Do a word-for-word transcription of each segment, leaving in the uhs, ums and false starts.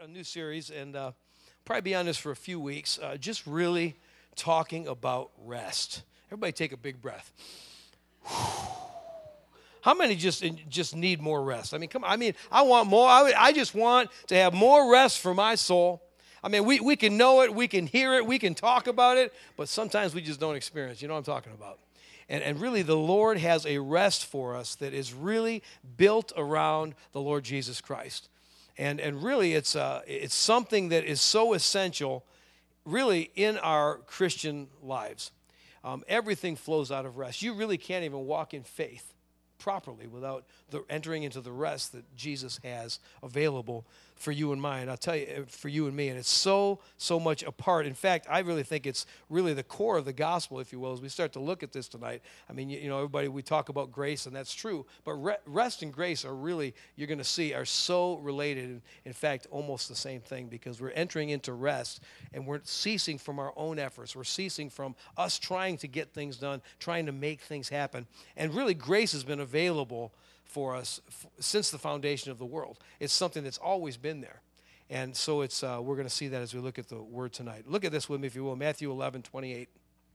a new series, and uh, probably be on this for a few weeks, uh, just really talking about rest. Everybody take a big breath. How many just just need more rest? I mean, come on. I mean, I want more. I, I just want to have more rest for my soul. I mean, we, we can know it, we can hear it, we can talk about it, but sometimes we just don't experience. You know what I'm talking about? And, and really, the Lord has a rest for us that is really built around the Lord Jesus Christ. And and really, it's uh, it's something that is so essential, really, in our Christian lives. Um, everything flows out of rest. You really can't even walk in faith properly without the, entering into the rest that Jesus has available for you and mine. I'll tell you, for you and me, and it's so, so much a part. In fact, I really think it's really the core of the gospel, if you will, as we start to look at this tonight. I mean, you, you know, everybody, we talk about grace, and that's true, but re- rest and grace are really, you're going to see, are so related, and in fact, almost the same thing, because we're entering into rest, and we're ceasing from our own efforts. We're ceasing from us trying to get things done, trying to make things happen, and really, grace has been available for us f- since the foundation of the world. It's something that's always been there. And so it's uh, we're going to see that as we look at the word tonight. Look at this with me, if you will, Matthew eleven twenty-eight.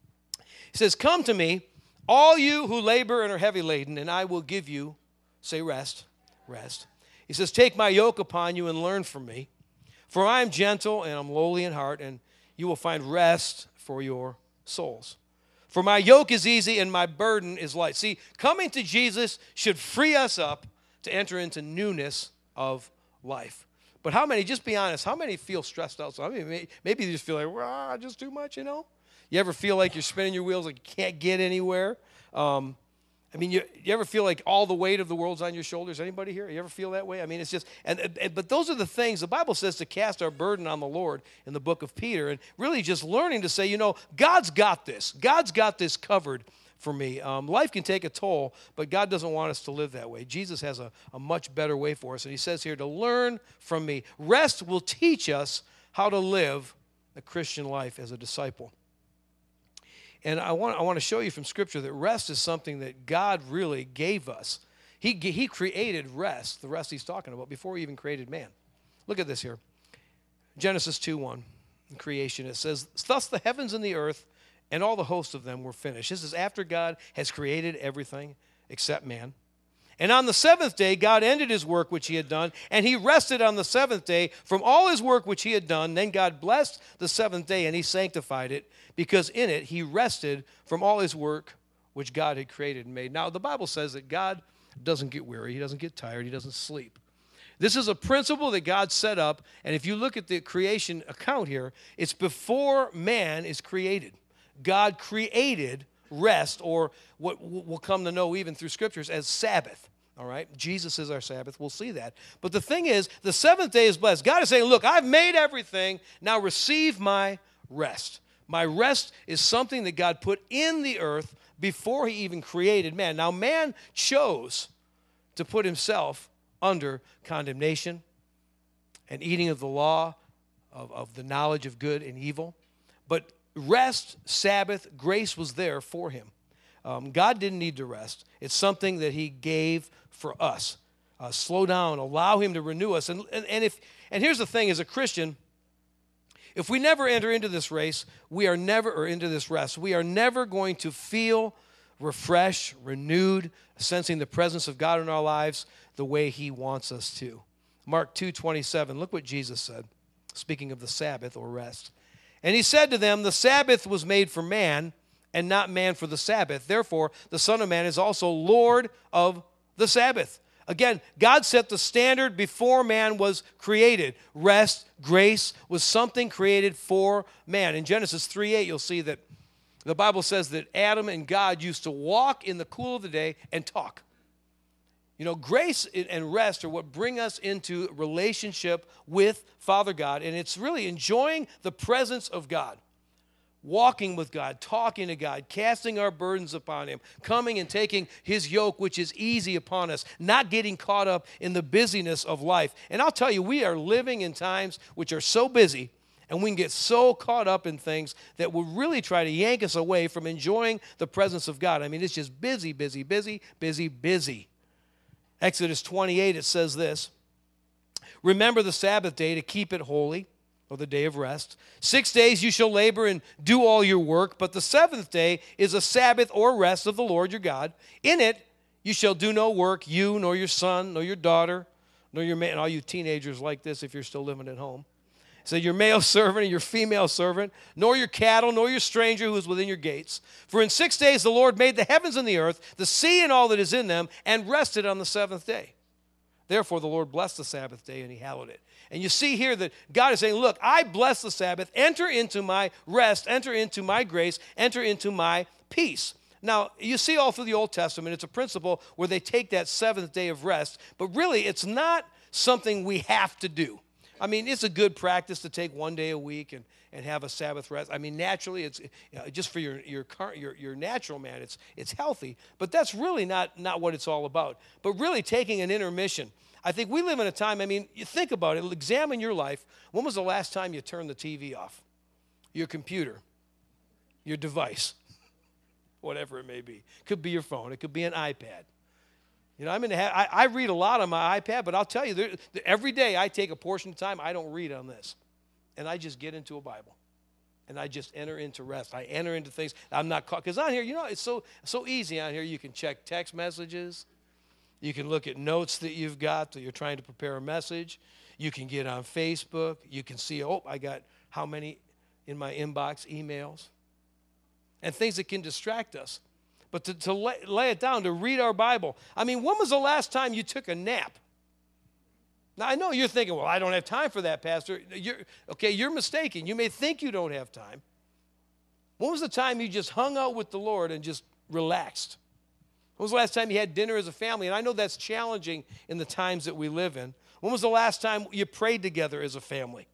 He says, "Come to me, all you who labor and are heavy laden, and I will give you," say rest, rest. He says, "Take my yoke upon you and learn from me, for I am gentle and I'm lowly in heart, and you will find rest for your souls. For my yoke is easy and my burden is light." See, coming to Jesus should free us up to enter into newness of life. But how many, just be honest, how many feel stressed out? So I mean, maybe you just feel like, well, just too much, you know? You ever feel like you're spinning your wheels, like you can't get anywhere? Um, I mean, you, you ever feel like all the weight of the world's on your shoulders? Anybody here? You ever feel that way? I mean, it's just, and, and but those are the things, the Bible says to cast our burden on the Lord in the book of Peter, and really just learning to say, you know, God's got this. God's got this covered for me. Um, life can take a toll, but God doesn't want us to live that way. Jesus has a, a much better way for us, and he says here to learn from me. Rest will teach us how to live a Christian life as a disciple. And I want I want to show you from Scripture that rest is something that God really gave us. He, he created rest, the rest he's talking about, before he even created man. Look at this here. Genesis two one, in creation, it says, "Thus the heavens and the earth and all the hosts of them were finished." This is after God has created everything except man. "And on the seventh day, God ended his work which he had done, and he rested on the seventh day from all his work which he had done. Then God blessed the seventh day, and he sanctified it, because in it he rested from all his work which God had created and made." Now, the Bible says that God doesn't get weary. He doesn't get tired. He doesn't sleep. This is a principle that God set up, and if you look at the creation account here, it's before man is created. God created rest, or what we'll come to know even through Scriptures as Sabbath. All right? Jesus is our Sabbath. We'll see that. But the thing is, the seventh day is blessed. God is saying, look, I've made everything. Now receive my rest. My rest is something that God put in the earth before he even created man. Now, man chose to put himself under condemnation and eating of the law, of, of the knowledge of good and evil. But rest, Sabbath, grace was there for him. Um, God didn't need to rest. It's something that he gave for us. Uh, slow down, allow him to renew us. And, and, and, if, and here's the thing, as a Christian, if we never enter into this race, we are never, or into this rest, we are never going to feel refreshed, renewed, sensing the presence of God in our lives the way he wants us to. Mark two twenty-seven, look what Jesus said, speaking of the Sabbath or rest. "And he said to them, the Sabbath was made for man, and not man for the Sabbath. Therefore, the Son of Man is also Lord of the Sabbath." Again, God set the standard before man was created. Rest, grace was something created for man. In Genesis three eight, you'll see that the Bible says that Adam and God used to walk in the cool of the day and talk. You know, grace and rest are what bring us into relationship with Father God, and it's really enjoying the presence of God. Walking with God, talking to God, casting our burdens upon him, coming and taking his yoke, which is easy upon us, not getting caught up in the busyness of life. And I'll tell you, we are living in times which are so busy, and we can get so caught up in things that will really try to yank us away from enjoying the presence of God. I mean, it's just busy, busy, busy, busy, busy. Exodus twenty-eight, it says this, Remember the Sabbath day to keep it holy, or the day of rest. Six days you shall labor and do all your work, but the seventh day is a Sabbath or rest of the Lord your God. In it you shall do no work, you, nor your son, nor your daughter, nor your man. And all you teenagers like this if you're still living at home. So your male servant and your female servant, nor your cattle, nor your stranger who is within your gates. For in six days the Lord made the heavens and the earth, the sea and all that is in them, and rested on the seventh day. Therefore the Lord blessed the Sabbath day, and he hallowed it. And you see here that God is saying, look, I bless the Sabbath. Enter into my rest. Enter into my grace. Enter into my peace. Now, you see all through the Old Testament, it's a principle where they take that seventh day of rest, but really it's not something we have to do. I mean, it's a good practice to take one day a week and, and have a Sabbath rest. I mean, naturally, it's you know, just for your your, your your natural man, it's it's healthy. But that's really not, not what it's all about. But really taking an intermission. I think we live in a time, I mean, you think about it, examine your life. When was the last time you turned the T V off? Your computer, your device, whatever it may be. Could be your phone. It could be an iPad. You know, I'm in the ha- I, I read a lot on my iPad, but I'll tell you, there, every day I take a portion of time, I don't read on this. And I just get into a Bible. And I just enter into rest. I enter into things I'm not caught. Because on here, you know, it's so so easy on here. You can check text messages. You can look at notes that you've got that you're trying to prepare a message. You can get on Facebook. You can see, oh, I got how many in my inbox emails. And things that can distract us. But to, to lay, lay it down, to read our Bible. I mean, when was the last time you took a nap? Now, I know you're thinking, well, I don't have time for that, Pastor. You're, okay, you're mistaken. You may think you don't have time. When was the time you just hung out with the Lord and just relaxed? When was the last time you had dinner as a family? And I know that's challenging in the times that we live in. When was the last time you prayed together as a family?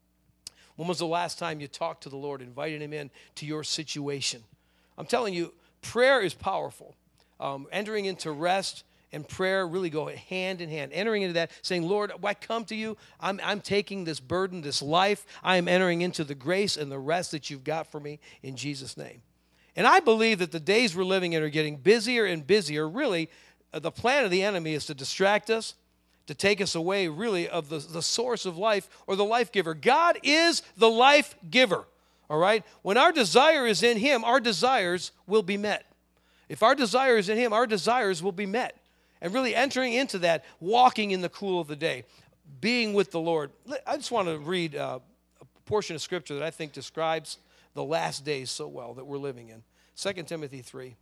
When was the last time you talked to the Lord, invited him in to your situation? I'm telling you, prayer is powerful. Um, entering into rest and prayer really go hand in hand. Entering into that, saying, Lord, I come to you. I'm, I'm taking this burden, this life. I am entering into the grace and the rest that you've got for me in Jesus' name. And I believe that the days we're living in are getting busier and busier. Really, uh, the plan of the enemy is to distract us, to take us away, really, of the, the source of life or the life giver. God is the life giver. All right? When our desire is in him, our desires will be met. If our desire is in him, our desires will be met. And really entering into that, walking in the cool of the day, being with the Lord. I just want to read uh, a portion of Scripture that I think describes the last days so well that we're living in. Second Timothy three.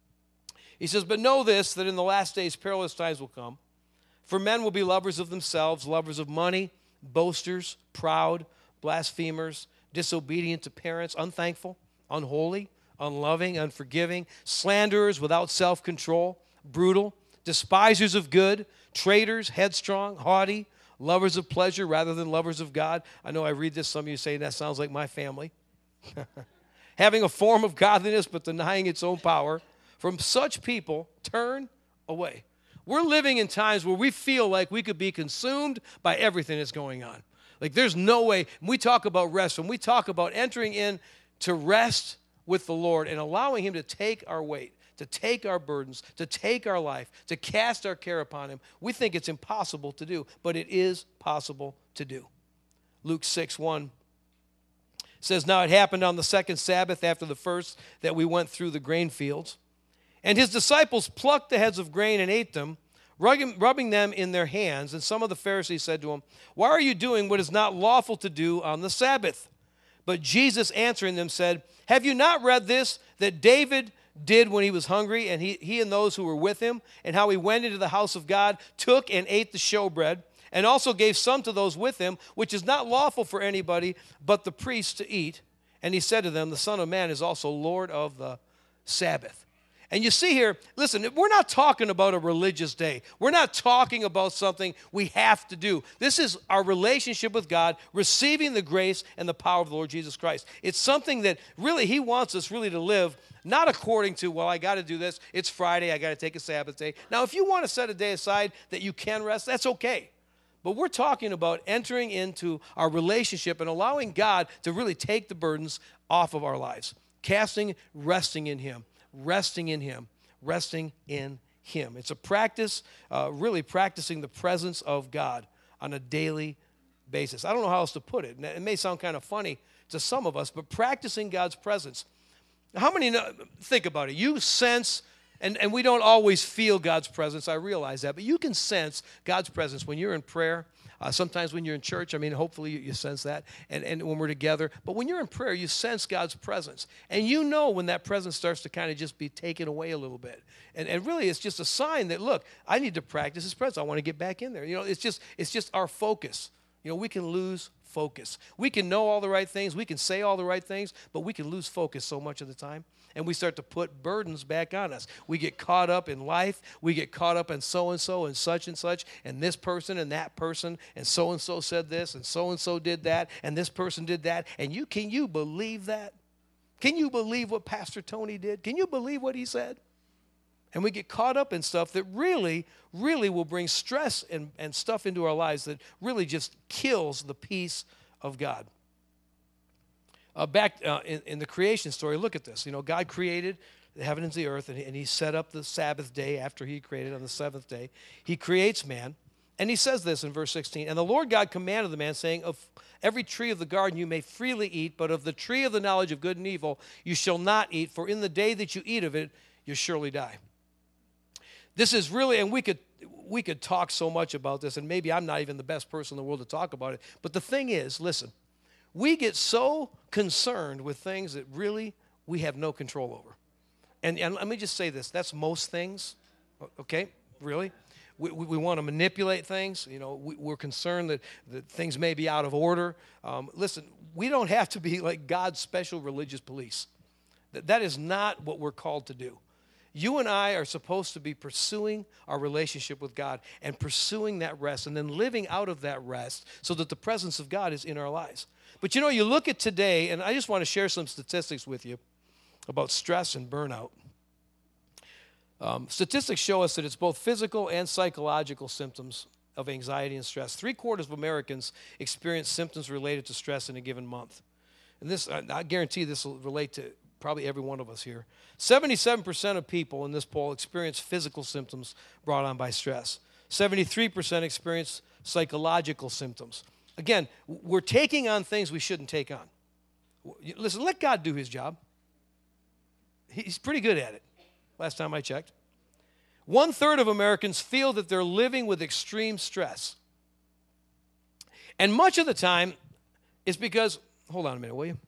He says, but know this, that in the last days perilous times will come. For men will be lovers of themselves, lovers of money, boasters, proud, blasphemers, disobedient to parents, unthankful, unholy, unloving, unforgiving, slanderers without self-control, brutal, despisers of good, traitors, headstrong, haughty, lovers of pleasure rather than lovers of God. I know I read this, some of you say that sounds like my family. Having a form of godliness but denying its own power. From such people, turn away. We're living in times where we feel like we could be consumed by everything that's going on. Like there's no way. When we talk about rest, when we talk about entering in to rest with the Lord and allowing him to take our weight, to take our burdens, to take our life, to cast our care upon him, we think it's impossible to do, but it is possible to do. Luke six one says, now it happened on the second Sabbath after the first that we went through the grain fields. And his disciples plucked the heads of grain and ate them, rubbing them in their hands. And some of the Pharisees said to him, why are you doing what is not lawful to do on the Sabbath? But Jesus answering them said, have you not read this, that David did when he was hungry, and he, he and those who were with him, and how he went into the house of God, took and ate the showbread, and also gave some to those with him, which is not lawful for anybody but the priests to eat. And he said to them, the Son of Man is also Lord of the Sabbath. And you see here, listen, we're not talking about a religious day. We're not talking about something we have to do. This is our relationship with God, receiving the grace and the power of the Lord Jesus Christ. It's something that really he wants us really to live, not according to, well, I got to do this. It's Friday. I got to take a Sabbath day. Now, if you want to set a day aside that you can rest, that's okay. But we're talking about entering into our relationship and allowing God to really take the burdens off of our lives, casting, resting in him. Resting in him, resting in him. It's a practice, uh, really practicing the presence of God on a daily basis. I don't know how else to put it. And it may sound kind of funny to some of us, but practicing God's presence. How many know, think about it. You sense, and, and we don't always feel God's presence. I realize that. But you can sense God's presence when you're in prayer. Uh, sometimes when you're in church, I mean, hopefully you, you sense that, and, and when we're together. But when you're in prayer, you sense God's presence. And you know when that presence starts to kind of just be taken away a little bit. And, and really, it's just a sign that, look, I need to practice His presence. I want to get back in there. You know, it's just it's just our focus. You know, we can lose focus. We can know all the right things. We can say all the right things, but we can lose focus so much of the time. And we start to put burdens back on us. We get caught up in life. We get caught up in so-and-so and such and such, and this person and that person, and so-and-so said this, and so-and-so did that, and this person did that. And you can you believe that? Can you believe what Pastor Tony did? Can you believe what he said? And we get caught up in stuff that really, really will bring stress and, and stuff into our lives that really just kills the peace of God. Uh, back uh, in, in the creation story, look at this. You know, God created the heaven and the earth, and he, and he set up the Sabbath day after He created on the seventh day. He creates man, and He says this in verse sixteen, "And the Lord God commanded the man, saying, of every tree of the garden you may freely eat, but of the tree of the knowledge of good and evil you shall not eat, for in the day that you eat of it, you surely die." This is really, and we could we could talk so much about this, and maybe I'm not even the best person in the world to talk about it, but the thing is, listen, we get so concerned with things that really we have no control over. And, and let me just say this, that's most things, okay, really? We, we, we want to manipulate things. You know, we, we're concerned that, that things may be out of order. Um, listen, we don't have to be like God's special religious police. That, that is not what we're called to do. You and I are supposed to be pursuing our relationship with God and pursuing that rest and then living out of that rest so that the presence of God is in our lives. But you know, you look at today, and I just want to share some statistics with you about stress and burnout. Um, statistics show us that it's both physical and psychological symptoms of anxiety and stress. Three quarters of Americans experience symptoms related to stress in a given month. And this, I guarantee this will relate to probably every one of us here. seventy-seven percent of people in this poll experience physical symptoms brought on by stress. seventy-three percent experience psychological symptoms. Again, we're taking on things we shouldn't take on. Listen, let God do His job. He's pretty good at it, last time I checked. One-third of Americans feel that they're living with extreme stress. And much of the time, it's because, hold on a minute, will you?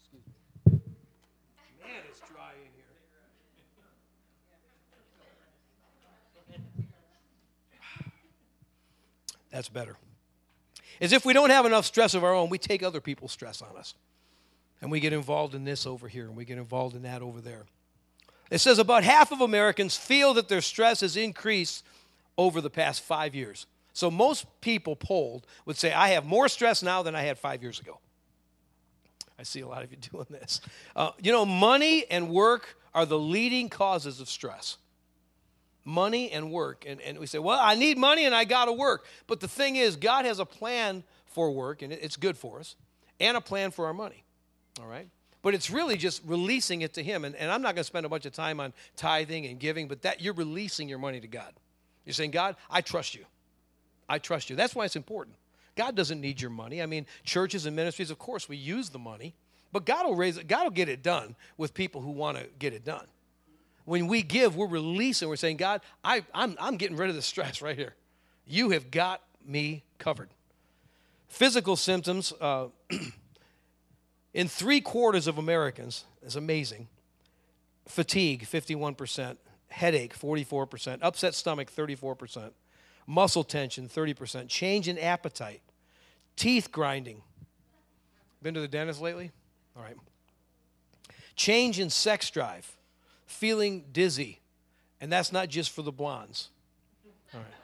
That's better. As if we don't have enough stress of our own, we take other people's stress on us. And we get involved in this over here, and we get involved in that over there. It says about half of Americans feel that their stress has increased over the past five years. So most people polled would say, I have more stress now than I had five years ago. I see a lot of you doing this. Uh, you know, money and work are the leading causes of stress. Money and work. And, and we say, well, I need money and I got to work. But the thing is, God has a plan for work, and it's good for us, and a plan for our money. All right? But it's really just releasing it to Him. And, and I'm not going to spend a bunch of time on tithing and giving, but that you're releasing your money to God. You're saying, God, I trust you. I trust you. That's why it's important. God doesn't need your money. I mean, churches and ministries, of course, we use the money, but God will raise it. God will get it done with people who want to get it done. When we give, we're releasing. We're saying, God, I, I'm, I'm getting rid of the stress right here. You have got me covered. Physical symptoms, uh, in three quarters of Americans, is amazing. Fatigue, fifty-one percent. Headache, forty-four percent. Upset stomach, thirty-four percent. Muscle tension, thirty percent. Change in appetite. Teeth grinding. Been to the dentist lately? All right. Change in sex drive. Feeling dizzy. And that's not just for the blondes. All right.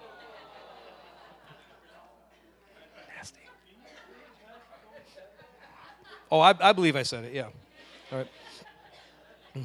Nasty. Oh, I, I believe I said it, yeah. All right.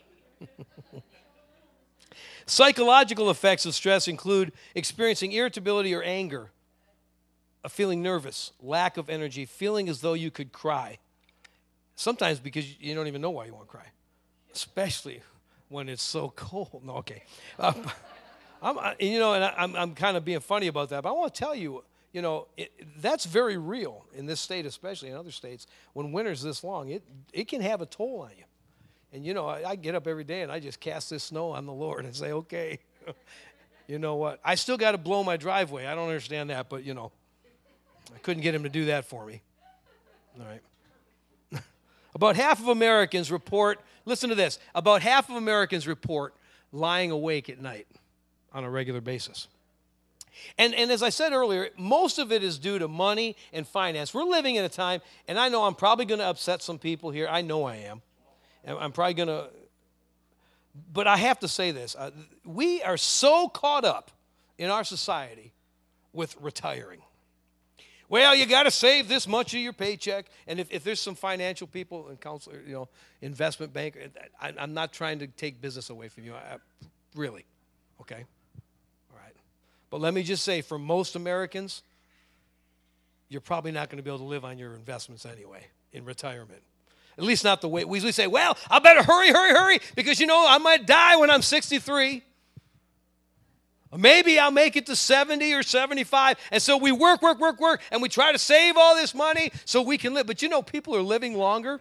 Psychological effects of stress include experiencing irritability or anger, a feeling nervous, lack of energy, feeling as though you could cry. Sometimes because you don't even know why you want to cry, especially when it's so cold. No, okay. Uh, I'm, I, you know, and I, I'm, I'm kind of being funny about that, but I want to tell you, you know, it, that's very real in this state, especially in other states. When winter's this long, it it can have a toll on you. And, you know, I, I get up every day and I just cast this snow on the Lord and say, okay, you know what? I still got to blow my driveway. I don't understand that, but, you know, I couldn't get him to do that for me. All right. About half of Americans report, listen to this, about half of Americans report lying awake at night on a regular basis. And, and as I said earlier, most of it is due to money and finance. We're living in a time, and I know I'm probably going to upset some people here. I know I am. And I'm probably going to, but I have to say this. Uh, we are so caught up in our society with retiring. Well, you got to save this much of your paycheck. And if, if there's some financial people and counselor, you know, investment banker, I, I'm not trying to take business away from you. I, really. Okay? All right. But let me just say, for most Americans, you're probably not going to be able to live on your investments anyway in retirement. At least not the way we usually say, well, I better hurry, hurry, hurry, because, you know, I might die when I'm sixty-three. Or maybe I'll make it to seventy or seventy-five. And so we work, work, work, work, and we try to save all this money so we can live. But, you know, people are living longer.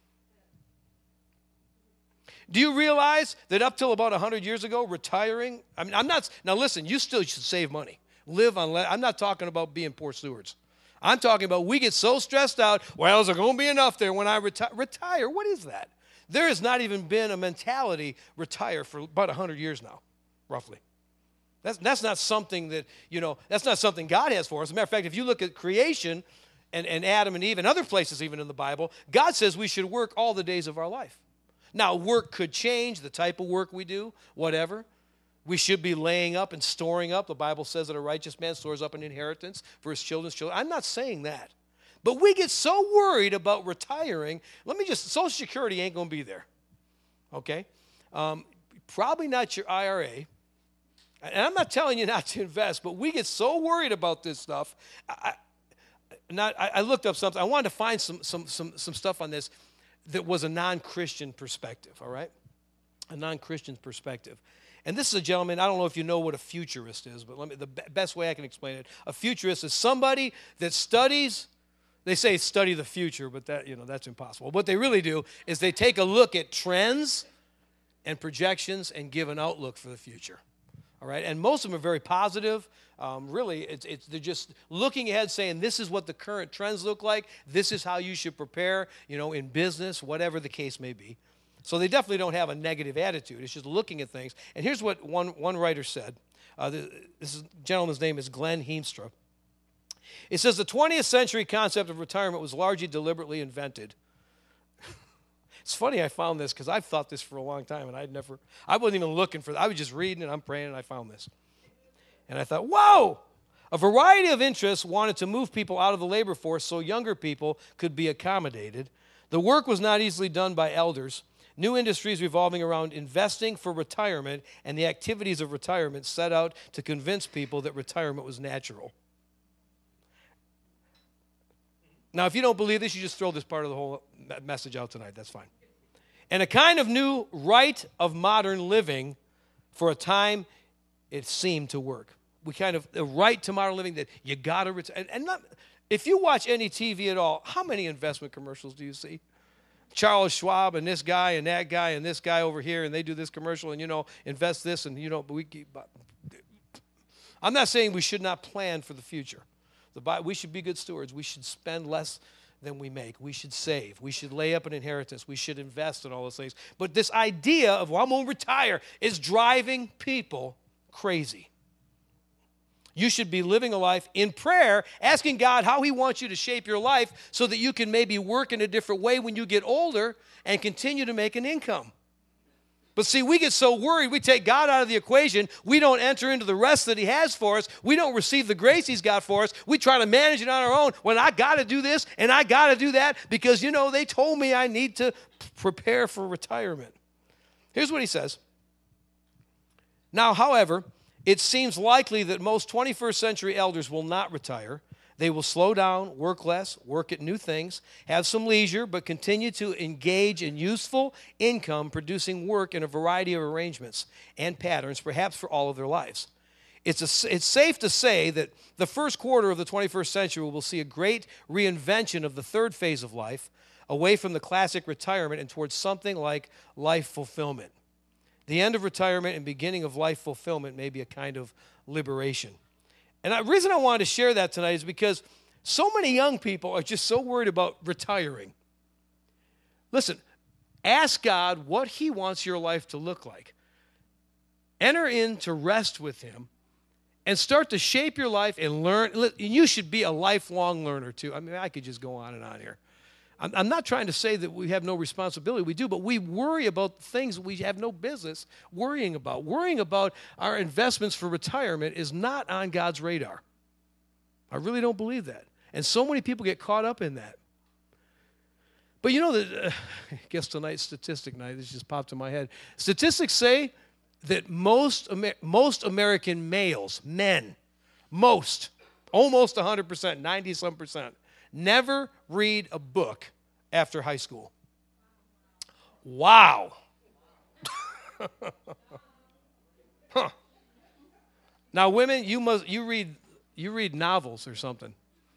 Do you realize that up till about one hundred years ago, retiring, I mean, I'm not, now listen, you still should save money. Live on, I'm not talking about being poor stewards. I'm talking about we get so stressed out, well, is there going to be enough there when I retire? Retire? What is that? There has not even been a mentality retire for about one hundred years now, roughly. That's, that's not something that, you know, that's not something God has for us. As a matter of fact, if you look at creation and, and Adam and Eve and other places even in the Bible, God says we should work all the days of our life. Now, work could change, the type of work we do, whatever. We should be laying up and storing up. The Bible says that a righteous man stores up an inheritance for his children's children. I'm not saying that. But we get so worried about retiring. Let me just, Social Security ain't going to be there. Okay? Um, probably not your I R A. And I'm not telling you not to invest, but we get so worried about this stuff. I, not, I, I looked up something. I wanted to find some, some, some, some stuff on this that was a non-Christian perspective, all right? A non-Christian perspective. And this is a gentleman, I don't know if you know what a futurist is, but let me, the best way I can explain it, a futurist is somebody that studies, they say study the future, but that, you know, that's impossible. What they really do is they take a look at trends and projections and give an outlook for the future. All right, and most of them are very positive. Um, really, it's, it's, they're just looking ahead saying, this is what the current trends look like. This is how you should prepare, you know, in business, whatever the case may be. So they definitely don't have a negative attitude. It's just looking at things. And here's what one, one writer said. Uh, this, this is, gentleman's name is Glenn Heemstra. It says, the twentieth century concept of retirement was largely deliberately invented. It's funny I found this because I've thought this for a long time, and I'd never, I wasn't even looking for that. I was just reading and I'm praying, and I found this. And I thought, whoa! A variety of interests wanted to move people out of the labor force so younger people could be accommodated. The work was not easily done by elders. New industries revolving around investing for retirement and the activities of retirement set out to convince people that retirement was natural. Now, if you don't believe this, you just throw this part of the whole message out tonight. That's fine. And a kind of new rite of modern living, for a time, it seemed to work. We kind of, a right to modern living that you got to retire. And, and not, if you watch any T V at all, how many investment commercials do you see? Charles Schwab and this guy and that guy and this guy over here, and they do this commercial, and, you know, invest this, and, you know, but we keep. I'm not saying we should not plan for the future. The, we should be good stewards. We should spend less than we make. We should save. We should lay up an inheritance. We should invest in all those things. But this idea of, well, I'm going to retire is driving people crazy. You should be living a life in prayer, asking God how he wants you to shape your life so that you can maybe work in a different way when you get older and continue to make an income. But see, we get so worried, we take God out of the equation. We don't enter into the rest that he has for us. We don't receive the grace he's got for us. We try to manage it on our own. When I got to do this and I got to do that because, you know, they told me I need to prepare for retirement. Here's what he says. Now, however, it seems likely that most twenty-first century elders will not retire. They will slow down, work less, work at new things, have some leisure, but continue to engage in useful income, producing work in a variety of arrangements and patterns, perhaps for all of their lives. It's, a, it's safe to say that the first quarter of the twenty-first century will see a great reinvention of the third phase of life, away from the classic retirement and towards something like life fulfillment. The end of retirement and beginning of life fulfillment may be a kind of liberation. And the reason I wanted to share that tonight is because so many young people are just so worried about retiring. Listen, ask God what he wants your life to look like. Enter into rest with him and start to shape your life and learn. And you should be a lifelong learner too. I mean, I could just go on and on here. I'm, I'm not trying to say that we have no responsibility. We do, but we worry about things we have no business worrying about. Worrying about our investments for retirement is not on God's radar. I really don't believe that. And so many people get caught up in that. But you know, that, uh, I guess tonight's statistic night, this just popped in my head. Statistics say that most Amer- most American males, men, most, almost one hundred percent, ninety-some percent, never read a book after high school. Wow. Huh. Now, women, you must you read you read novels or something.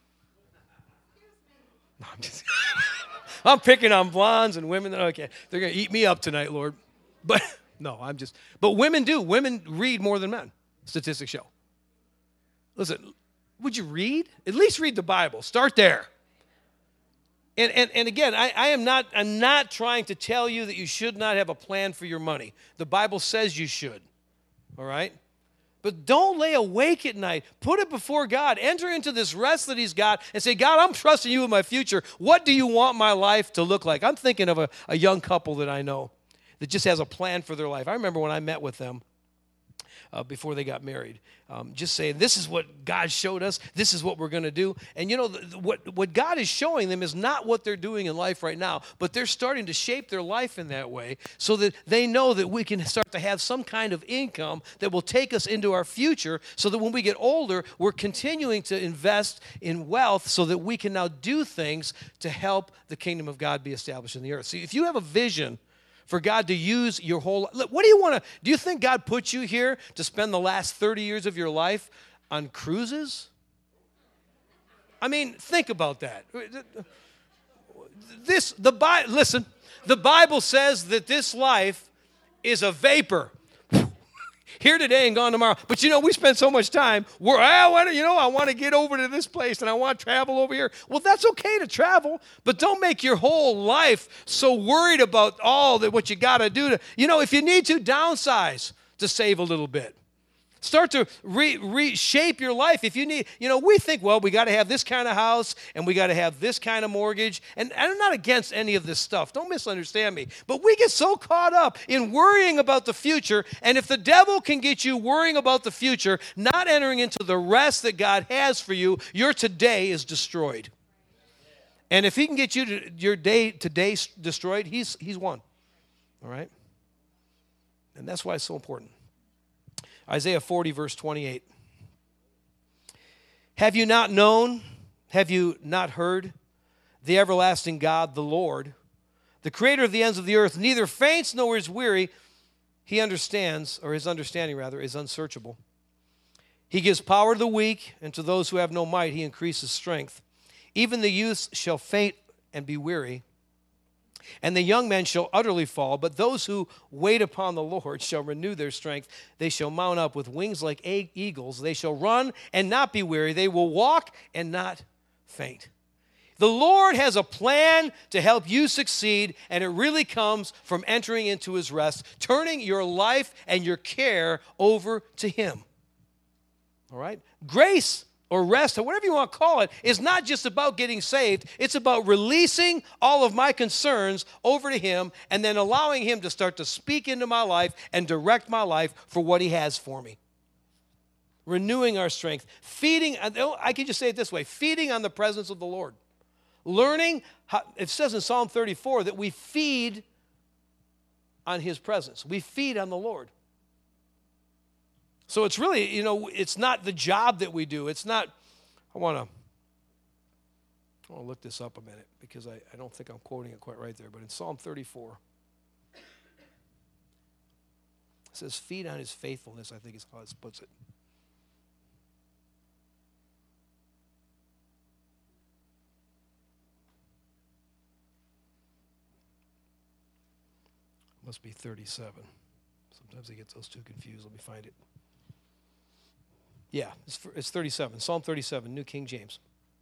No, I'm just I'm picking on blondes and women. Okay, they're going to eat me up tonight, Lord. But no, I'm just, but women do. Women read more than men, statistics show. Listen, would you read? At least read the Bible. Start there. And and, and again, I, I am not, I'm not trying to tell you that you should not have a plan for your money. The Bible says you should, all right? But don't lay awake at night. Put it before God. Enter into this rest that he's got and say, God, I'm trusting you with my future. What do you want my life to look like? I'm thinking of a, a young couple that I know that just has a plan for their life. I remember when I met with them uh, before they got married, um, just saying, this is what God showed us. This is what we're going to do. And you know, the, what, what God is showing them is not what they're doing in life right now, but they're starting to shape their life in that way so that they know that we can start to have some kind of income that will take us into our future so that when we get older, we're continuing to invest in wealth so that we can now do things to help the kingdom of God be established in the earth. See, if you have a vision for God to use your whole life. What do you want to, do you think God put you here to spend the last thirty years of your life on cruises? I mean, think about that. This, the Bible, listen, the Bible says that this life is a vapor. Here today and gone tomorrow. But you know, we spend so much time, we're, oh, you know, I want to get over to this place and I want to travel over here. Well, that's okay to travel, but don't make your whole life so worried about all that what you got to do to, you know, if you need to, downsize to save a little bit. Start to re- reshape your life. If you need, you know, we think, well, we got to have this kind of house and we got to have this kind of mortgage. And I'm not against any of this stuff. Don't misunderstand me. But we get so caught up in worrying about the future. And if the devil can get you worrying about the future, not entering into the rest that God has for you, your today is destroyed. And if he can get you to your day today destroyed, he's he's won. All right? And that's why it's so important. Isaiah forty, verse twenty-eight. Have you not known? Have you not heard? The everlasting God, the Lord, the creator of the ends of the earth, neither faints nor is weary. He understands, or his understanding rather, is unsearchable. He gives power to the weak, and to those who have no might he increases strength. Even the youths shall faint and be weary, and the young men shall utterly fall, but those who wait upon the Lord shall renew their strength. They shall mount up with wings like eagles. They shall run and not be weary. They will walk and not faint. The Lord has a plan to help you succeed, and it really comes from entering into his rest, turning your life and your care over to him. All right? Grace or rest, or whatever you want to call it, is not just about getting saved. It's about releasing all of my concerns over to him and then allowing him to start to speak into my life and direct my life for what he has for me. Renewing our strength. Feeding, I can just say it this way, feeding on the presence of the Lord. Learning, how, it says in Psalm thirty-four that we feed on his presence. We feed on the Lord. So it's really, you know, it's not the job that we do. It's not, I want to, I want to look this up a minute because I, I don't think I'm quoting it quite right there. But in Psalm thirty-four, it says, feed on his faithfulness, I think is how it puts it. Must be thirty-seven. Sometimes I get those two confused. Let me find it. Yeah, it's, it's thirty-seven. Psalm thirty-seven, New King James.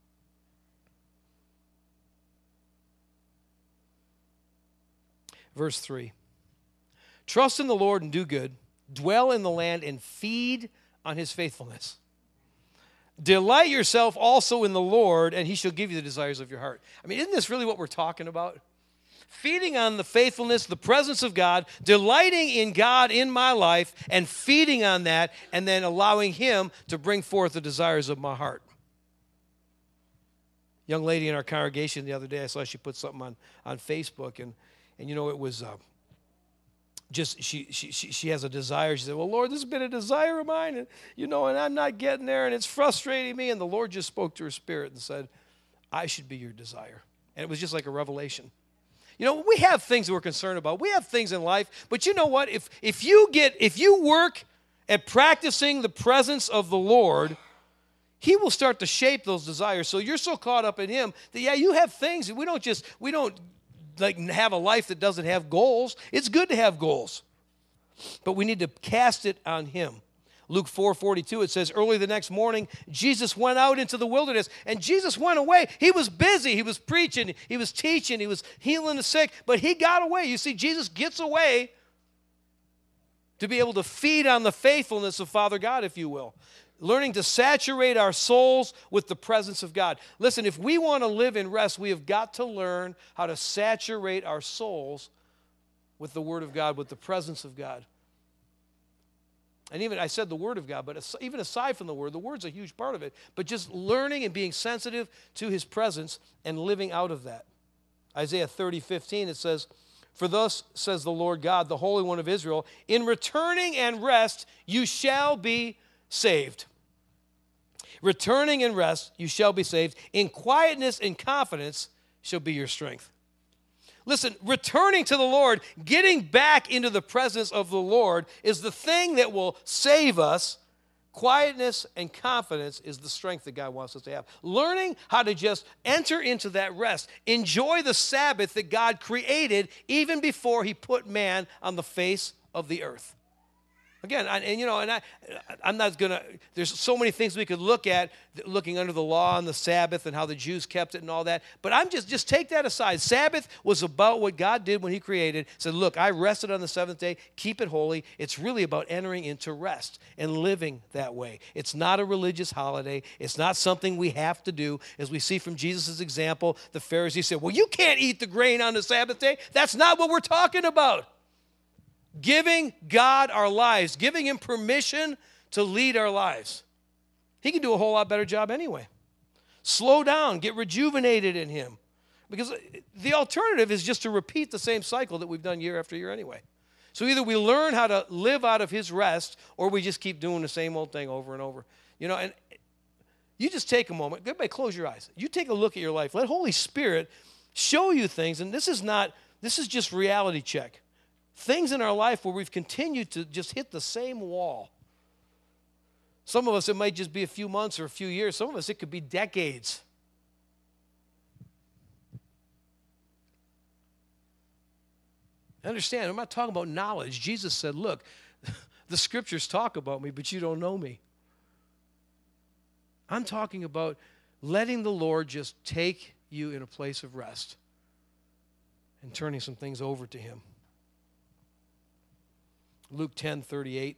Verse three. Trust in the Lord and do good. Dwell in the land and feed on his faithfulness. Delight yourself also in the Lord, and he shall give you the desires of your heart. I mean, isn't this really what we're talking about? Feeding on the faithfulness, the presence of God, delighting in God in my life, and feeding on that, and then allowing him to bring forth the desires of my heart. Young lady in our congregation the other day, I saw she put something on, on Facebook, and, and you know, it was... Uh, Just she, she she she has a desire. She said, well, Lord, this has been a desire of mine, and you know, and I'm not getting there, and it's frustrating me. And the Lord just spoke to her spirit and said, I should be your desire. And it was just like a revelation. You know, we have things that we're concerned about. We have things in life, but you know what? If if you get if you work at practicing the presence of the Lord, he will start to shape those desires. So you're so caught up in him that yeah, you have things. We don't just we don't. like have a life that doesn't have goals. It's good to have goals, but we need to cast it on him. Luke four forty-two, it says, early the next morning, Jesus went out into the wilderness, and Jesus went away. He was busy. He was preaching. He was teaching. He was healing the sick, but he got away. You see, Jesus gets away to be able to feed on the faithfulness of Father God, if you will. Learning to saturate our souls with the presence of God. Listen, if we want to live in rest, we have got to learn how to saturate our souls with the Word of God, with the presence of God. And even, I said the Word of God, but even aside from the Word, the Word's a huge part of it, but just learning and being sensitive to his presence and living out of that. Isaiah thirty fifteen, it says, for thus says the Lord God, the Holy One of Israel, in returning and rest you shall be saved. Returning and rest, you shall be saved. In quietness and confidence shall be your strength. Listen, returning to the Lord, getting back into the presence of the Lord is the thing that will save us. Quietness and confidence is the strength that God wants us to have. Learning how to just enter into that rest. Enjoy the Sabbath that God created even before he put man on the face of the earth. Again, I, and you know, and I, I'm not going to, there's so many things we could look at, looking under the law and the Sabbath and how the Jews kept it and all that, but I'm just, just take that aside. Sabbath was about what God did when he created. Said, look, I rested on the seventh day, keep it holy. It's really about entering into rest and living that way. It's not a religious holiday. It's not something we have to do. As we see from Jesus' example, the Pharisees said, well, you can't eat the grain on the Sabbath day. That's not what we're talking about. Giving God our lives, giving him permission to lead our lives. He can do a whole lot better job anyway. Slow down, get rejuvenated in him. Because the alternative is just to repeat the same cycle that we've done year after year anyway. So either we learn how to live out of his rest, or we just keep doing the same old thing over and over. You know, and you just take a moment. Everybody close your eyes. You take a look at your life. Let Holy Spirit show you things. And this is not, this is just reality check. Things in our life where we've continued to just hit the same wall. Some of us, it might just be a few months or a few years. Some of us, it could be decades. Understand, I'm not talking about knowledge. Jesus said, look, the scriptures talk about me, but you don't know me. I'm talking about letting the Lord just take you in a place of rest and turning some things over to him. Luke ten thirty-eight.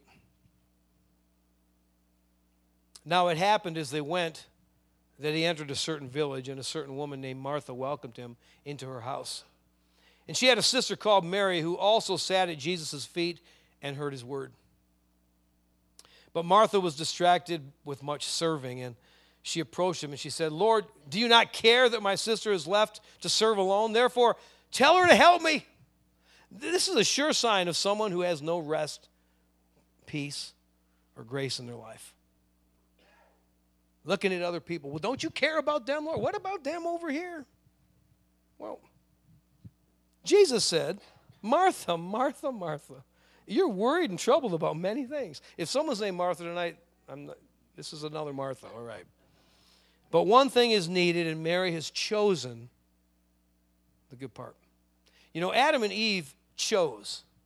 Now it happened as they went that he entered a certain village, and a certain woman named Martha welcomed him into her house. And she had a sister called Mary, who also sat at Jesus' feet and heard his word. But Martha was distracted with much serving, and she approached him and she said, Lord, do you not care that my sister is left to serve alone? Therefore, tell her to help me. This is a sure sign of someone who has no rest, peace, or grace in their life. Looking at other people. Well, don't you care about them, Lord? What about them over here? Well, Jesus said, Martha, Martha, Martha, you're worried and troubled about many things. If someone's named Martha tonight, I'm not, this is another Martha, all right. But one thing is needed, and Mary has chosen the good part. You know, Adam and Eve chose.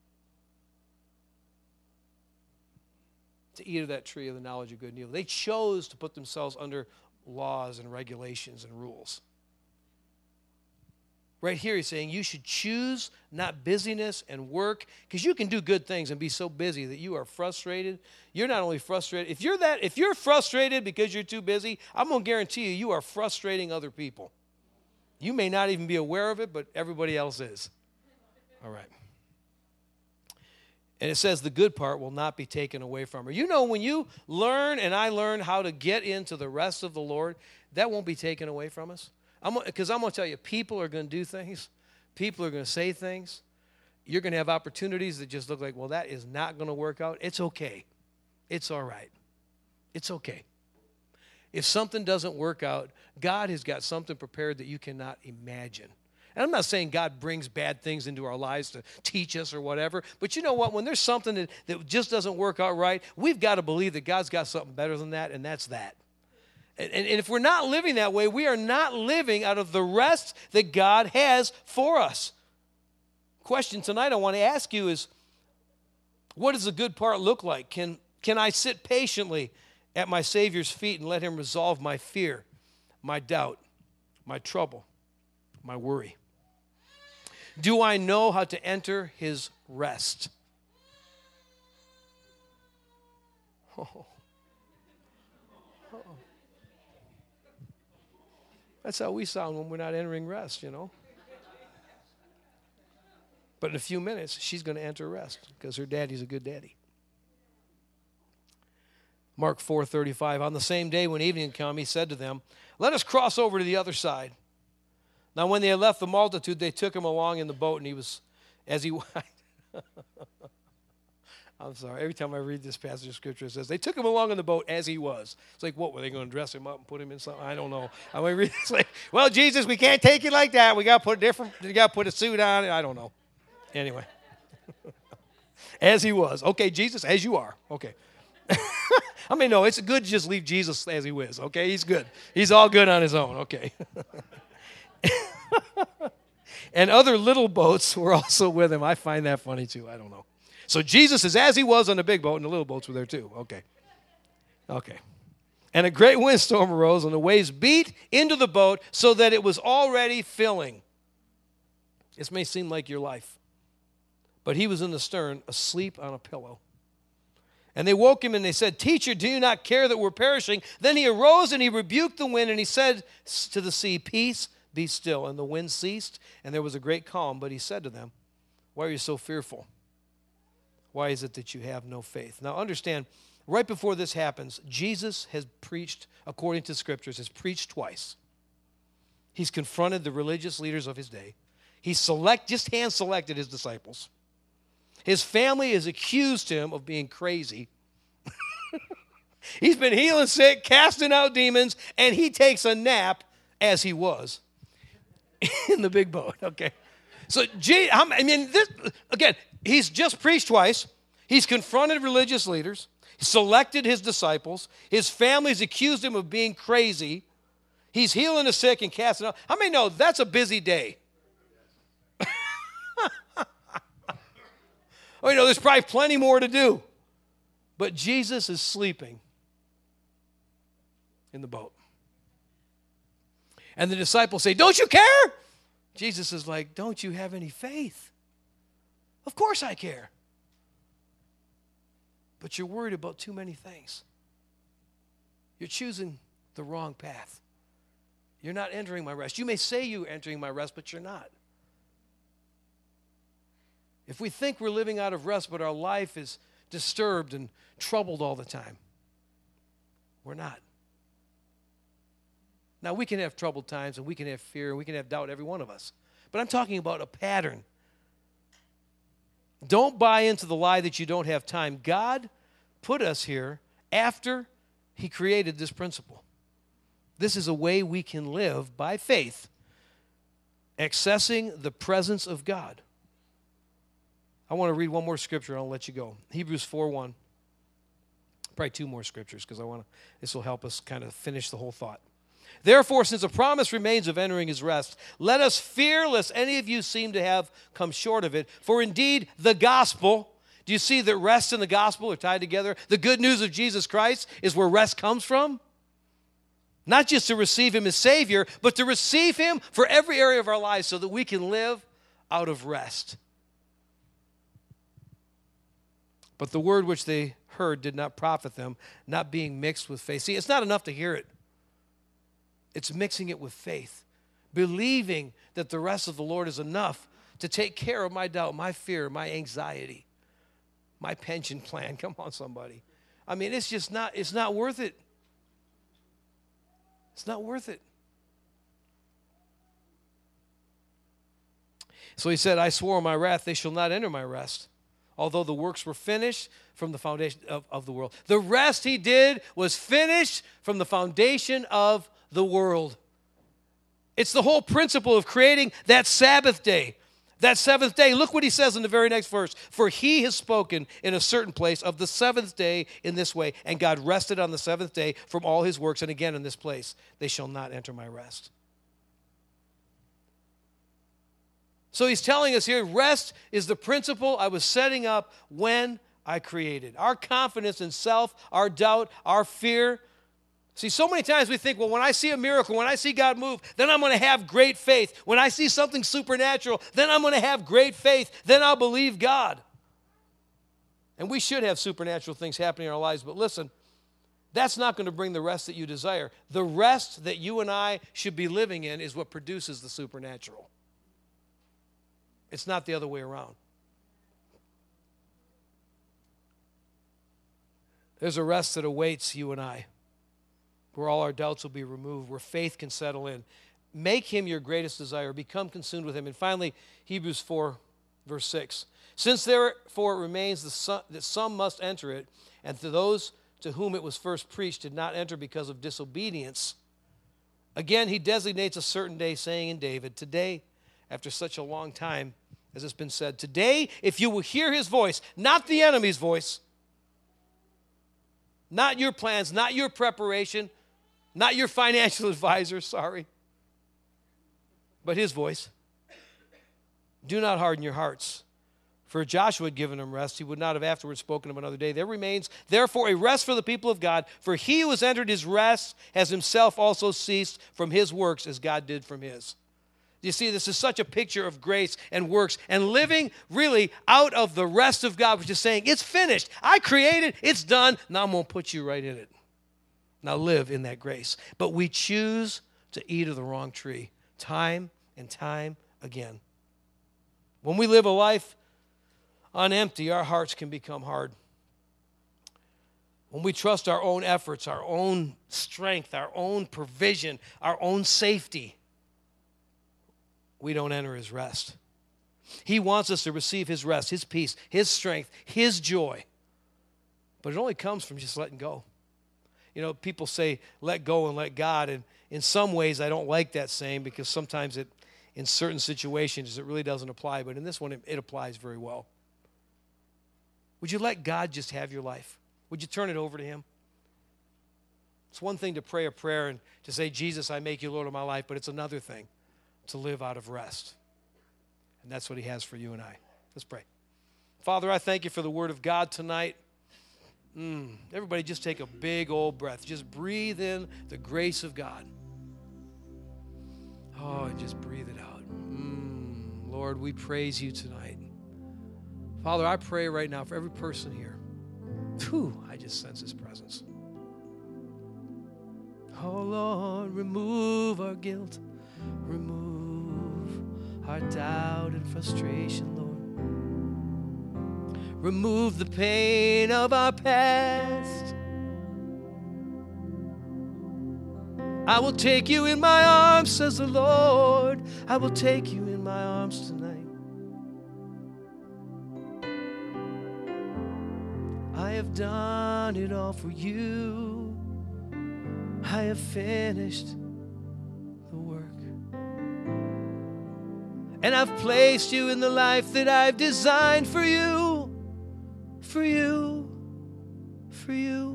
to eat of that tree of the knowledge of good and evil. They chose to put themselves under laws and regulations and rules. Right here he's saying you should choose not busyness and work, because you can do good things and be so busy that you are frustrated. You're not only frustrated, if you're that, if you're frustrated because you're too busy, I'm going to guarantee you, you are frustrating other people. You may not even be aware of it, but everybody else is. All right. And it says the good part will not be taken away from her. You know, when you learn, and I learn how to get into the rest of the Lord, that won't be taken away from us. Because I'm, I'm going to tell you, people are going to do things. People are going to say things. You're going to have opportunities that just look like, well, that is not going to work out. It's okay. It's all right. It's okay. If something doesn't work out, God has got something prepared that you cannot imagine. And I'm not saying God brings bad things into our lives to teach us or whatever, but you know what? When there's something that, that just doesn't work out right, we've got to believe that God's got something better than that, and that's that. And, and if we're not living that way, we are not living out of the rest that God has for us. Question tonight I want to ask you is, what does the good part look like? Can, can I sit patiently at my Savior's feet and let him resolve my fear, my doubt, my trouble, my worry? Do I know how to enter his rest? Oh. That's how we sound when we're not entering rest, you know. But in a few minutes, she's going to enter rest because her daddy's a good daddy. Mark four thirty-five, on the same day when evening had come, he said to them, let us cross over to the other side. Now when they had left the multitude, they took him along in the boat, and he was, as he I'm sorry, every time I read this passage of Scripture, it says, they took him along in the boat as he was. It's like, what, were they going to dress him up and put him in something? I don't know. I mean, read this like, well, Jesus, we can't take you like that. We got to put a different, we got to put a suit on. I don't know. Anyway. As he was. Okay, Jesus, as you are. Okay. I mean, no, it's good to just leave Jesus as he was. Okay, he's good. He's all good on his own. Okay. And other little boats were also with him. I find that funny, too. I don't know. So Jesus is as he was on the big boat, and the little boats were there too. Okay. Okay. And a great windstorm arose, and the waves beat into the boat so that it was already filling. This may seem like your life. But he was in the stern, asleep on a pillow. And they woke him, and they said, Teacher, do you not care that we're perishing? Then he arose, and he rebuked the wind, and he said to the sea, Peace, be still. And the wind ceased, and there was a great calm. But he said to them, Why are you so fearful? Why is it that you have no faith? Now understand, right before this happens, Jesus has preached, according to Scriptures, has preached twice. He's confronted the religious leaders of his day. He select, just hand-selected his disciples. His family has accused him of being crazy. He's been healing sick, casting out demons, and he takes a nap, as he was, in the big boat. Okay. So, I mean, this, again, he's just preached twice. He's confronted religious leaders, selected his disciples. His family's accused him of being crazy. He's healing the sick and casting out. How many know that's a busy day? Oh, you know, there's probably plenty more to do. But Jesus is sleeping in the boat. And the disciples say, Don't you care? Jesus is like, Don't you have any faith? Of course I care. But you're worried about too many things. You're choosing the wrong path. You're not entering my rest. You may say you're entering my rest, but you're not. If we think we're living out of rest, but our life is disturbed and troubled all the time, we're not. Now, we can have troubled times, and we can have fear, and we can have doubt, every one of us. But I'm talking about a pattern. Don't buy into the lie that you don't have time. God put us here after he created this principle. This is a way we can live by faith, accessing the presence of God. I want to read one more scripture, and I'll let you go. Hebrews four one. Probably two more scriptures, because I want to. This will help us kind of finish the whole thought. Therefore, since a promise remains of entering his rest, let us fear lest any of you seem to have come short of it. For indeed, the gospel Do you see that rest and the gospel are tied together? The good news of Jesus Christ is where rest comes from. Not just to receive him as Savior, but to receive him for every area of our lives so that we can live out of rest. But the word which they heard did not profit them, not being mixed with faith. See, it's not enough to hear it. It's mixing it with faith. Believing that the rest of the Lord is enough to take care of my doubt, my fear, my anxiety, my pension plan. Come on, somebody. I mean, it's just not, it's not worth it. It's not worth it. So he said, I swore in my wrath, they shall not enter my rest, although the works were finished from the foundation of, of the world. The rest he did was finished from the foundation of the world. It's the whole principle of creating that Sabbath day, that seventh day. Look what he says in the very next verse. For he has spoken in a certain place of the seventh day in this way, and God rested on the seventh day from all his works. And again in this place, they shall not enter my rest. So he's telling us here, rest is the principle I was setting up when I created. Our confidence in self, our doubt, our fear. See, so many times we think, well, when I see a miracle, when I see God move, then I'm going to have great faith. When I see something supernatural, then I'm going to have great faith. Then I'll believe God. And we should have supernatural things happening in our lives. But listen, that's not going to bring the rest that you desire. The rest that you and I should be living in is what produces the supernatural. It's not the other way around. There's a rest that awaits you and I, where all our doubts will be removed, where faith can settle in. Make him your greatest desire. Become consumed with him. And finally, Hebrews four, verse six. Since therefore it remains the son, that some must enter it, and to those to whom it was first preached did not enter because of disobedience. Again, he designates a certain day, saying in David, today, after such a long time, as it's been said, today, if you will hear his voice, not the enemy's voice, not your plans, not your preparation, not your financial advisor, sorry, but his voice. Do not harden your hearts. For if Joshua had given them rest, he would not have afterwards spoken of another day. There remains, therefore, a rest for the people of God. For he who has entered his rest has himself also ceased from his works as God did from his. You see, this is such a picture of grace and works and living really out of the rest of God, which is saying, it's finished. I created, it's done. Now I'm going to put you right in it. Now live in that grace. But we choose to eat of the wrong tree time and time again. When we live a life on empty, our hearts can become hard. When we trust our own efforts, our own strength, our own provision, our own safety, we don't enter his rest. He wants us to receive his rest, his peace, his strength, his joy. But it only comes from just letting go. You know, people say, let go and let God. And in some ways, I don't like that saying because sometimes it, in certain situations, it really doesn't apply. But in this one, it, it applies very well. Would you let God just have your life? Would you turn it over to him? It's one thing to pray a prayer and to say, Jesus, I make you Lord of my life. But it's another thing to live out of rest. And that's what he has for you and I. Let's pray. Father, I thank you for the word of God tonight. Mm, everybody just take a big old breath. Just breathe in the grace of God. Oh, and just breathe it out. Mm, Lord, we praise you tonight. Father, I pray right now for every person here. Whew, I just sense his presence. Oh, Lord, remove our guilt. Remove our doubt and frustration, Lord. Remove the pain of our past. I will take you in my arms, says the Lord. I will take you in my arms tonight. I have done it all for you. I have finished the work. And I've placed you in the life that I've designed for you. For you, for you.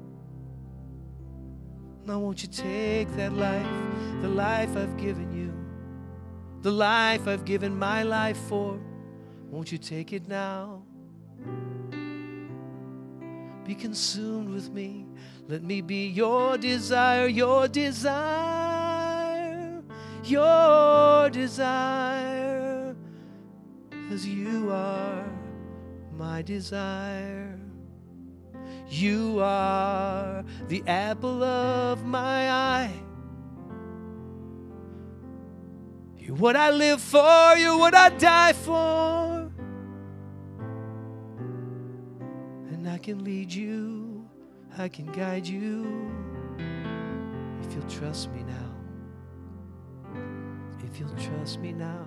Now won't you take that life, the life I've given you, the life I've given my life for, won't you take it now? Be consumed with me. Let me be your desire, your desire, your desire, as you are my desire. You are the apple of my eye. You're what I live for, you're what I die for. And I can lead you, I can guide you, if you'll trust me now. If you'll trust me now.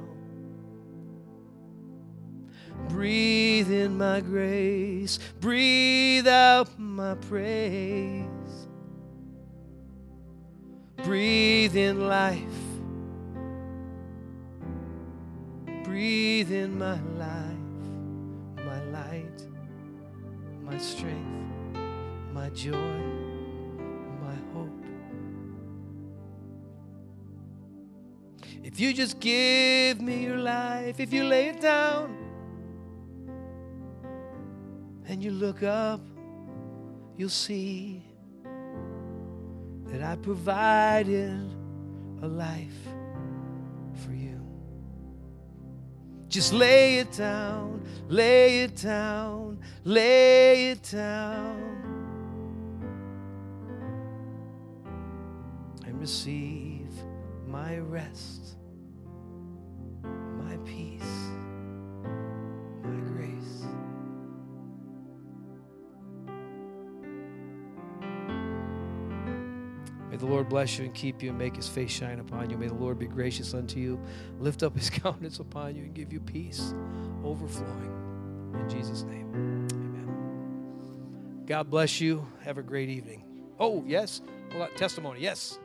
Breathe in my grace, breathe out my praise. Breathe in life, breathe in my life, my light, my strength, my joy, my hope. If you just give me your life, if you lay it down and you look up, you'll see that I provided a life for you. Just lay it down, lay it down, lay it down, and receive my rest, my peace, my grace. May the Lord bless you and keep you and make his face shine upon you. May the Lord be gracious unto you, lift up his countenance upon you, and give you peace overflowing. In Jesus' name, amen. God bless you. Have a great evening. Oh, yes? Well, testimony, yes.